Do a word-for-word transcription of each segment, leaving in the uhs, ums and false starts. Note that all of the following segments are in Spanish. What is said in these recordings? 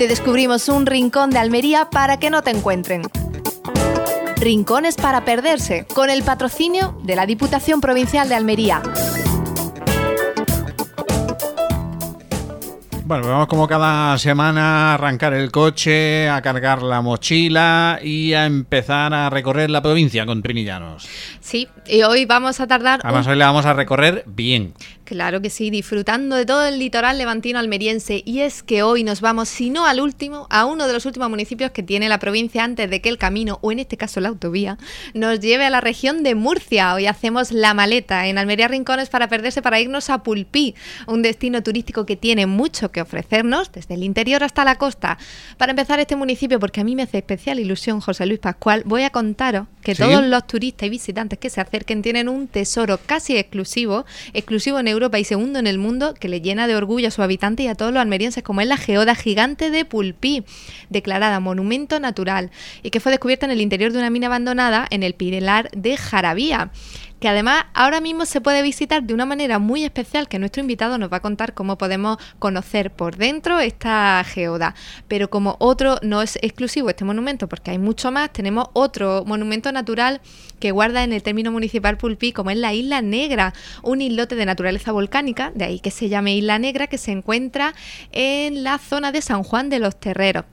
Te descubrimos un rincón de Almería para que no te encuentren. Rincones para perderse, con el patrocinio de la Diputación Provincial de Almería. Bueno, vamos como cada semana a arrancar el coche, a cargar la mochila y a empezar a recorrer la provincia con Trinillanos. Sí, y hoy vamos a tardar... Además, un... hoy la vamos a recorrer bien. Claro que sí, disfrutando de todo el litoral levantino almeriense. Y es que hoy nos vamos, si no al último, a uno de los últimos municipios que tiene la provincia antes de que el camino, o en este caso la autovía, nos lleve a la región de Murcia. Hoy hacemos la maleta en Almería Rincones para perderse, para irnos a Pulpí, un destino turístico que tiene mucho que ofrecernos, desde el interior hasta la costa. Para empezar este municipio, porque a mí me hace especial ilusión, José Luis Pascual, voy a contaros que ¿sí? todos los turistas y visitantes que se acerquen tienen un tesoro casi exclusivo, exclusivo en Europa y segundo en el mundo, que le llena de orgullo a sus habitantes y a todos los almerienses, como es la geoda gigante de Pulpí, declarada monumento natural y que fue descubierta en el interior de una mina abandonada en el Pilar de Jarabía, que además ahora mismo se puede visitar de una manera muy especial, que nuestro invitado nos va a contar cómo podemos conocer por dentro esta geoda. Pero como otro no es exclusivo este monumento, porque hay mucho más, tenemos otro monumento natural que guarda en el término municipal Pulpí, como es la Isla Negra, un islote de naturaleza volcánica, de ahí que se llame Isla Negra, que se encuentra en la zona de San Juan de los Terreros,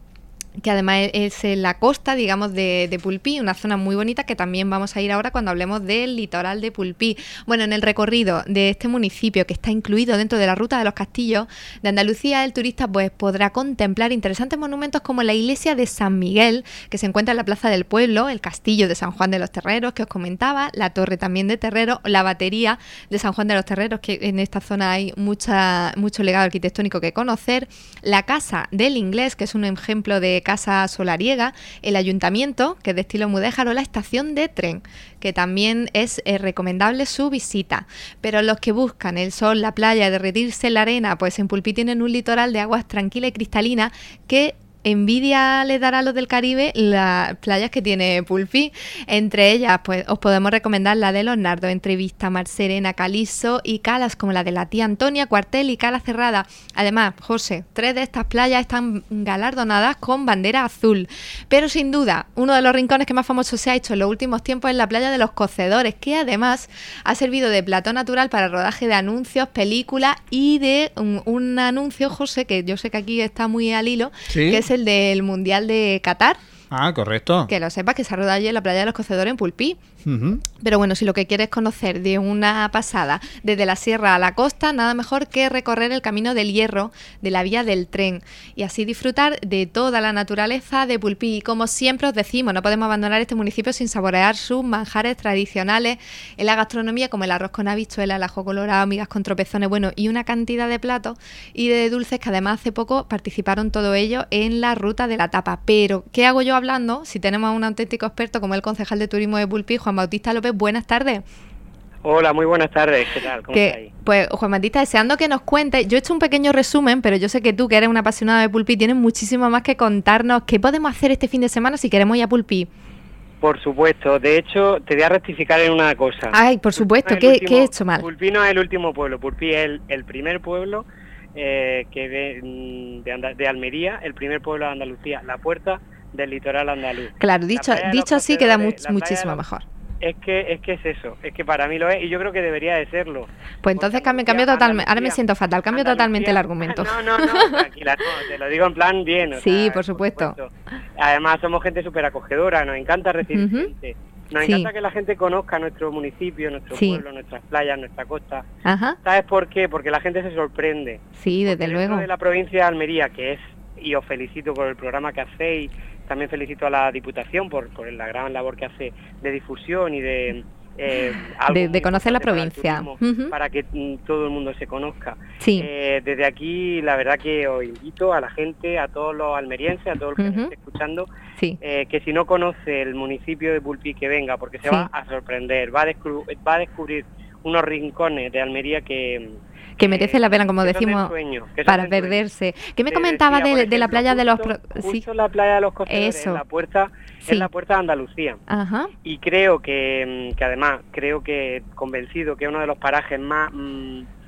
que además es en la costa, digamos, de, de Pulpí, una zona muy bonita que también vamos a ir ahora cuando hablemos del litoral de Pulpí. Bueno, en el recorrido de este municipio, que está incluido dentro de la Ruta de los Castillos de Andalucía, el turista pues podrá contemplar interesantes monumentos como la iglesia de San Miguel, que se encuentra en la plaza del pueblo, el castillo de San Juan de los Terreros, que os comentaba, la torre también de Terreros, la batería de San Juan de los Terreros, que en esta zona hay mucha, mucho legado arquitectónico que conocer, la casa del Inglés, que es un ejemplo de casa solariega, el ayuntamiento, que es de estilo mudéjar, o la estación de tren, que también es eh, recomendable su visita. Pero los que buscan el sol, la playa, derretirse en la arena, pues en Pulpí tienen un litoral de aguas tranquilas y cristalinas que envidia le dará a los del Caribe las playas que tiene Pulpí. Entre ellas, pues os podemos recomendar la de Los Nardos, entre Vista, Mar Serena, Calizo y calas como la de la tía Antonia, Cuartel y Cala Cerrada. Además, José, tres de estas playas están galardonadas con bandera azul. Pero sin duda, uno de los rincones que más famoso se ha hecho en los últimos tiempos es la playa de los Cocedores, que además ha servido de plató natural para rodaje de anuncios, películas y de un, un anuncio, José, que yo sé que aquí está muy al hilo, ¿sí? Que es el del Mundial de Qatar. Ah, correcto. Que lo sepas, que se ha rodado allí en la playa de los Cocedores en Pulpí. Uh-huh. Pero bueno, si lo que quieres conocer de una pasada desde la sierra a la costa, nada mejor que recorrer el Camino del Hierro de la vía del tren y así disfrutar de toda la naturaleza de Pulpí. Y como siempre os decimos, no podemos abandonar este municipio sin saborear sus manjares tradicionales en la gastronomía, como el arroz con habichuelas, el ajo colorado, migas con tropezones, bueno, y una cantidad de platos y de dulces que además hace poco participaron todo ello en la ruta de la tapa. Pero, ¿qué hago yo hablando si tenemos a un auténtico experto como el concejal de turismo de Pulpí, Juan Bautista López? Buenas tardes. Hola, muy buenas tardes. ¿Qué tal? ¿Cómo estáis? Pues Juan Bautista, deseando que nos cuentes, yo he hecho un pequeño resumen, pero yo sé que tú, que eres un apasionado de Pulpí, tienes muchísimo más que contarnos. ¿Qué podemos hacer este fin de semana si queremos ir a Pulpí? Por supuesto, de hecho, te voy a rectificar en una cosa. Ay, por supuesto, ¿qué, último, ¿qué he hecho mal? Pulpí no es el último pueblo, Pulpí es el, el primer pueblo eh, que de, de, de Almería, el primer pueblo de Andalucía, la puerta del litoral andaluz. Claro, dicho, dicho así queda much, muchísimo los, mejor. Es que es que es eso, es que para mí lo es y yo creo que debería de serlo. Pues entonces cambio, cambio totalmente, ahora me siento fatal, cambio Andalucía, totalmente el argumento. No, no, no, tranquila, no, te lo digo en plan bien. O sí, sea, por supuesto. por supuesto. Además somos gente súper acogedora, nos encanta recibir uh-huh. gente. Nos sí. encanta que la gente conozca nuestro municipio, nuestro sí. pueblo, nuestras playas, nuestra costa. Ajá. ¿Sabes por qué? Porque la gente se sorprende. Sí, desde Porque luego. de la provincia de Almería, que es, y os felicito por el programa que hacéis, también felicito a la Diputación por, por la gran labor que hace de difusión y de... Eh, algo de, de conocer la provincia para, turismo, uh-huh. para que mm, todo el mundo se conozca. Sí. Eh, desde aquí la verdad que os invito a la gente, a todos los almerienses, a todo el que uh-huh. nos esté escuchando, sí. eh, que si no conoce el municipio de Pulpí, que venga, porque se sí. va a sorprender, va a, descubrir, va a descubrir unos rincones de Almería que... que merece la pena, como decimos, sueño, para perderse. ¿Qué me comentabas de, ejemplo, de la playa de los... Justo, sí. justo la playa de los Cocedores, Eso. en la puerta, sí. en la puerta de Andalucía. Ajá. Y creo que, que además, creo que convencido que es uno de los parajes más mmm,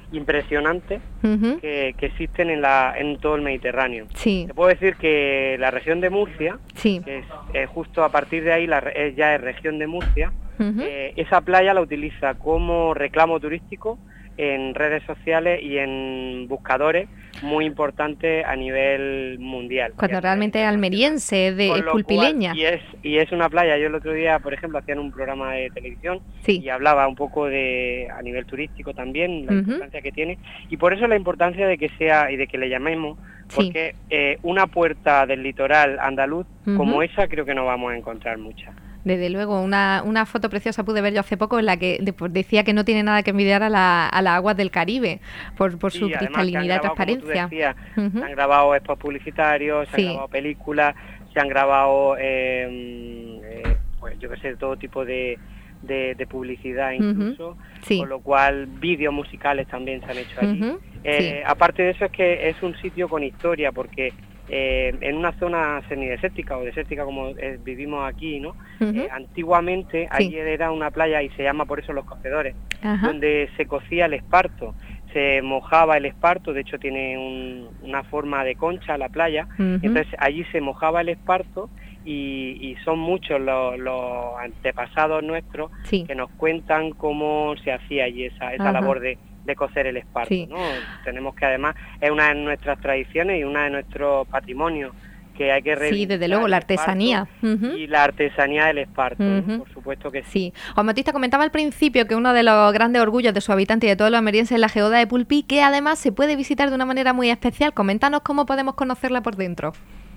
impresionantes uh-huh. que, que existen en, la, en todo el Mediterráneo. Sí. Te puedo decir que la región de Murcia, sí. que es eh, justo a partir de ahí la, eh, ya es región de Murcia, uh-huh. eh, esa playa la utiliza como reclamo turístico en redes sociales y en buscadores muy importantes a nivel mundial. Cuando realmente es almeriense, de, es pulpileña. Cual, y, es, y es una playa. Yo el otro día, por ejemplo, hacían un programa de televisión sí. y hablaba un poco de a nivel turístico también, la uh-huh. importancia que tiene. Y por eso la importancia de que sea y de que le llamemos, porque sí. eh, una puerta del litoral andaluz uh-huh. como esa creo que no vamos a encontrar muchas. Desde luego, una, una foto preciosa pude ver yo hace poco en la que pues, decía que no tiene nada que envidiar a, la, a las aguas del Caribe por, por sí, su cristalinidad y transparencia. Como tú decías, uh-huh. Se han grabado spots publicitarios, se sí. han grabado películas, se han grabado, eh, eh, pues yo qué sé, todo tipo de, de, de publicidad incluso, uh-huh. sí. con lo cual vídeos musicales también se han hecho allí. Uh-huh. eh, sí. Aparte de eso es que es un sitio con historia, porque Eh, en una zona semidesértica o desértica como eh, vivimos aquí, ¿no? Uh-huh. Eh, antiguamente sí. allí era una playa y se llama por eso Los Cocedores, uh-huh. donde se cocía el esparto, se mojaba el esparto, de hecho tiene un, una forma de concha la playa, uh-huh. entonces allí se mojaba el esparto y, y son muchos los, los antepasados nuestros sí. que nos cuentan cómo se hacía allí esa, esa uh-huh. labor de de cocer el esparto, sí. ¿no? Tenemos que además, es una de nuestras tradiciones y una de nuestros patrimonios que hay que reivindicar. Sí, desde luego, la artesanía. Uh-huh. Y la artesanía del esparto, uh-huh. ¿no? Por supuesto que sí. sí. Juan Bautista comentaba al principio que uno de los grandes orgullos de su habitante y de todos los almerienses es la geoda de Pulpí, que además se puede visitar de una manera muy especial. Coméntanos cómo podemos conocerla por dentro.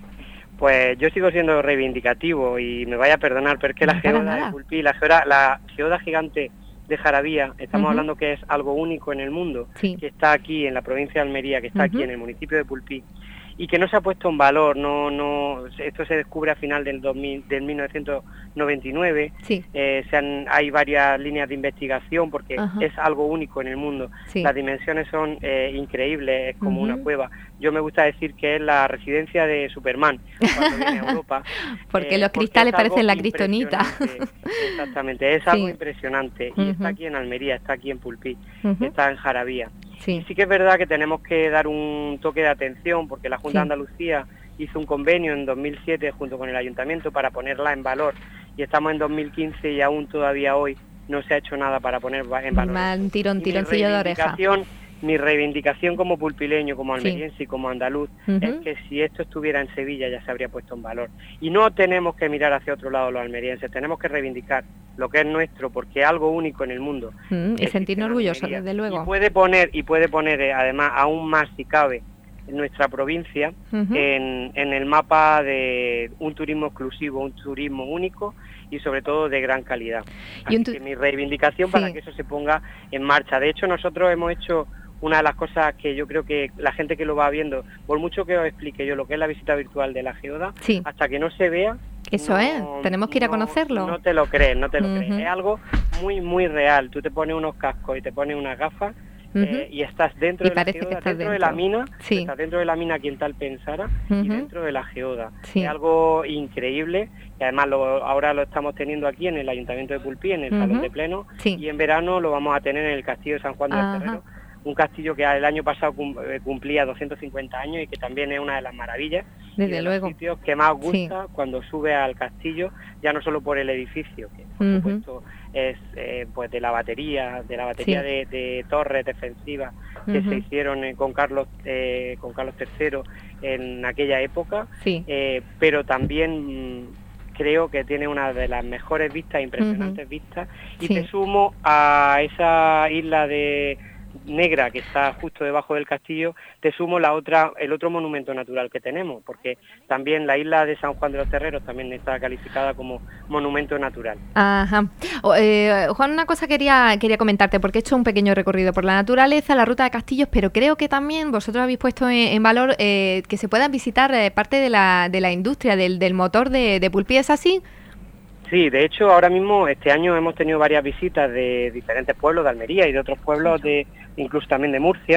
Pues yo sigo siendo reivindicativo y me vaya a perdonar, pero es que no la geoda de Pulpí, la geoda, la geoda gigante de Jaravía, estamos uh-huh. hablando que es algo único en el mundo, sí. que está aquí en la provincia de Almería, que está uh-huh. aquí en el municipio de Pulpí, y que no se ha puesto en valor, no, no, esto se descubre a final del, dos mil, del mil novecientos noventa y nueve, sí. eh, se han, hay varias líneas de investigación porque uh-huh. es algo único en el mundo, sí. las dimensiones son eh, increíbles, es como uh-huh. una cueva. Yo me gusta decir que es la residencia de Superman cuando viene a Europa. Porque eh, los cristales porque parecen la cristonita. Exactamente, es algo sí. impresionante. Uh-huh. Y está aquí en Almería, está aquí en Pulpí, uh-huh. está en Jaravía. Sí. Y sí que es verdad que tenemos que dar un toque de atención porque la Junta sí. de Andalucía hizo un convenio en dos mil siete junto con el Ayuntamiento para ponerla en valor. Y estamos en dos mil quince y aún todavía hoy no se ha hecho nada para poner en valor. Man, tirón, tironcillo de oreja. Mi reivindicación como pulpileño, como almeriense sí. y como andaluz uh-huh. es que si esto estuviera en Sevilla ya se habría puesto en valor. Y no tenemos que mirar hacia otro lado los almerienses, tenemos que reivindicar lo que es nuestro, porque es algo único en el mundo. Uh-huh. Y sentirnos orgullosos, desde luego. Y puede poner, y puede poner eh, además aún más si cabe nuestra provincia uh-huh. en, en el mapa de un turismo exclusivo, un turismo único y sobre todo de gran calidad. Así tu... que mi reivindicación sí. para que eso se ponga en marcha. De hecho, nosotros hemos hecho una de las cosas que yo creo que la gente que lo va viendo, por mucho que os explique yo lo que es la visita virtual de la geoda, sí. hasta que no se vea... Eso no, es, tenemos que ir a no, conocerlo. No te lo crees, no te lo uh-huh. crees. Es algo muy, muy real. Tú te pones unos cascos y te pones unas gafas uh-huh. eh, y estás dentro y de la geoda, dentro, dentro de la mina, sí. estás dentro de la mina quien tal pensara uh-huh. y dentro de la geoda. Sí. Es algo increíble y además lo, ahora lo estamos teniendo aquí en el Ayuntamiento de Pulpí, en el uh-huh. Salón de Pleno sí. y en verano lo vamos a tener en el Castillo de San Juan de los Terreros. Un castillo que el año pasado cumplía doscientos cincuenta años y que también es una de las maravillas. Desde y de luego. los sitios que más gusta sí. cuando sube al castillo, ya no solo por el edificio, que por uh-huh. supuesto es eh, pues de la batería, de la batería sí. de, de torres defensivas que uh-huh. se hicieron eh, con Carlos eh, con Carlos tercero en aquella época, sí. eh, pero también mmm, creo que tiene una de las mejores vistas, impresionantes uh-huh. vistas, y sí. te sumo a esa isla de negra que está justo debajo del castillo, te sumo la otra, el otro monumento natural que tenemos, porque también la isla de San Juan de los Terreros también está calificada como monumento natural. Ajá. O, eh, Juan, una cosa quería quería comentarte, porque he hecho un pequeño recorrido por la naturaleza, la ruta de castillos, pero creo que también vosotros habéis puesto en, en valor eh, que se puedan visitar eh, parte de la, de la industria del, del motor de, de Pulpí, ¿es así? Sí, de hecho ahora mismo este año hemos tenido varias visitas de diferentes pueblos de Almería y de otros pueblos, de incluso también de Murcia,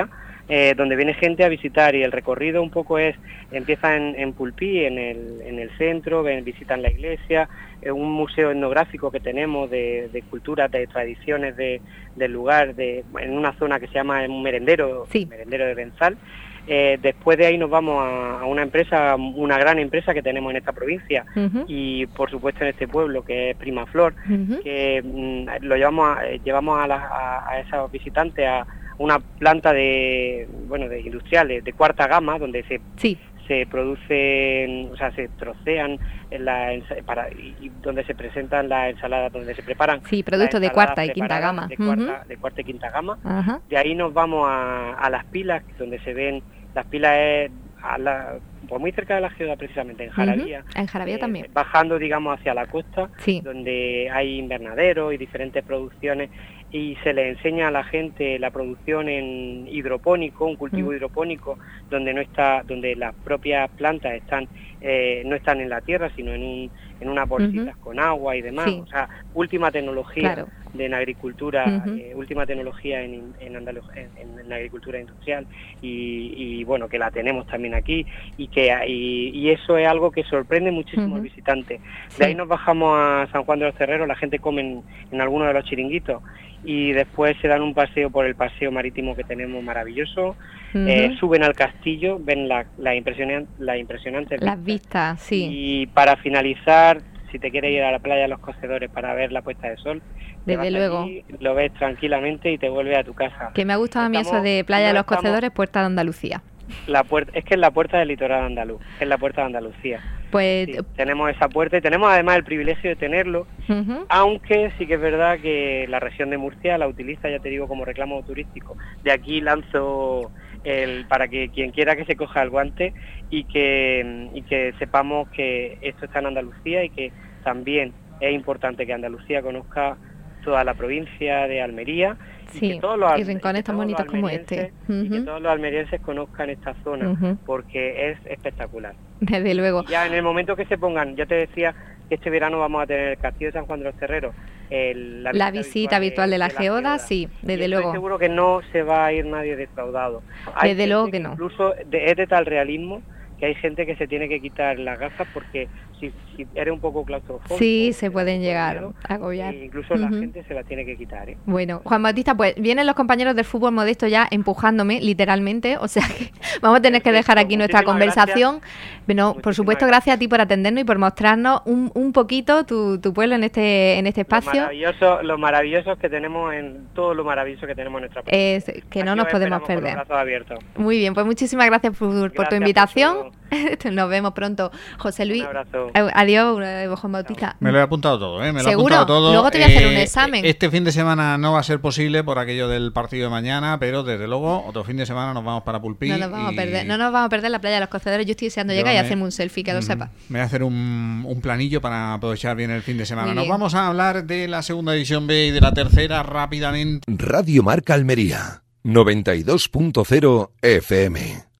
eh, donde viene gente a visitar, y el recorrido un poco es, empieza en, en Pulpí, en el, en el centro, ven, visitan la iglesia, eh, un museo etnográfico que tenemos de, de culturas, de tradiciones de, del lugar, de, en una zona que se llama un merendero, sí. merendero de Benzal. Eh, después de ahí nos vamos a, a una empresa, una gran empresa que tenemos en esta provincia, uh-huh. y por supuesto en este pueblo, que es Primaflor, uh-huh. que mm, lo llevamos a, llevamos a, la, a, a esos visitantes a una planta de bueno de industriales de cuarta gama, donde se sí. se producen, o sea, se trocean en la, para, y, y donde se presentan las ensaladas, donde se preparan. Sí, productos de cuarta y quinta gama. De cuarta, uh-huh. de cuarta y quinta gama. Uh-huh. De ahí nos vamos a, a las pilas, donde se ven, las pilas es a la, pues muy cerca de la ciudad, precisamente, en Jaravía. Uh-huh. En Jaravía eh, también. Bajando, digamos, hacia la costa, sí. donde hay invernaderos y diferentes producciones, y se le enseña a la gente la producción en hidropónico, un cultivo mm. hidropónico, donde no está, donde las propias plantas están eh, no están en la tierra, sino en un, en unas bolsitas uh-huh. con agua y demás. Sí. O sea, última tecnología claro. de en agricultura, uh-huh. eh, última tecnología en en, Andaluz, en, en la agricultura industrial, y, y bueno, que la tenemos también aquí, y que y, y eso es algo que sorprende muchísimo uh-huh. al visitante. Sí. De ahí nos bajamos a San Juan de los Cerreros, la gente come en, en algunos de los chiringuitos, y después se dan un paseo por el paseo marítimo que tenemos maravilloso, uh-huh. eh, suben al castillo, ven la, la impresionante, la impresionante las vistas, sí. Y para finalizar, si te quieres ir a la playa de los Cocedores para ver la puesta de sol, desde luego allí, lo ves tranquilamente y te vuelves a tu casa. Que me ha gustado estamos, a mí eso de playa de los estamos, Cocedores, puerta de Andalucía. La puerta, es que es la puerta del litoral andaluz, es la puerta de Andalucía. Pues sí, tenemos esa puerta y tenemos además el privilegio de tenerlo, uh-huh. aunque sí que es verdad que la región de Murcia la utiliza, ya te digo, como reclamo turístico. De aquí lanzo el para que quien quiera que se coja el guante y que y que sepamos que esto está en Andalucía, y que también es importante que Andalucía conozca toda la provincia de Almería. Sí, y, que todos los, y rincones tan bonitos como este. Uh-huh. Y que todos los almerienses conozcan esta zona, uh-huh. porque es espectacular. Desde luego. Y ya en el momento que se pongan, ya te decía que este verano vamos a tener el Castillo de San Juan de los Cerreros, el, la, la visita virtual de, de la, de la geoda, geoda, sí, desde y luego. Estoy seguro que no se va a ir nadie defraudado. Hay desde luego que no. Incluso de, es de tal realismo que hay gente que se tiene que quitar las gafas porque si, si eres un poco claustrofóbico, sí, se pueden llegar miedo, a agobiar. Incluso uh-huh. la gente se la tiene que quitar, ¿eh? Bueno, Juan Bautista, pues vienen los compañeros del fútbol modesto ya empujándome, literalmente, o sea que vamos a tener que dejar aquí nuestra conversación. Bueno, por supuesto, gracias a ti por atendernos y por mostrarnos un, un poquito tu, tu pueblo en este en este espacio. Lo maravilloso, lo maravilloso que tenemos en todo lo maravilloso que tenemos en nuestra provincia. Es que no aquí nos podemos perder. Con los brazos abiertos. Muy bien, pues muchísimas gracias por, gracias por tu invitación. Por Nos vemos pronto, José Luis. Un abrazo. Adiós, Juan Bautista. Me lo he apuntado todo, ¿eh? Me lo ¿Seguro? he apuntado todo. Luego te voy a hacer un examen. Este fin de semana no va a ser posible por aquello del partido de mañana, pero desde luego otro fin de semana nos vamos para Pulpí. No nos vamos y... a perder, no nos vamos a perder la playa de los Cocedores. Yo estoy deseando Yo llegar me... y hacerme un selfie, que lo sepa. Me voy a hacer un, un planillo para aprovechar bien el fin de semana. Nos vamos a hablar de la segunda división B y de la tercera rápidamente. Radio Marca Almería, noventa y dos punto cero F M.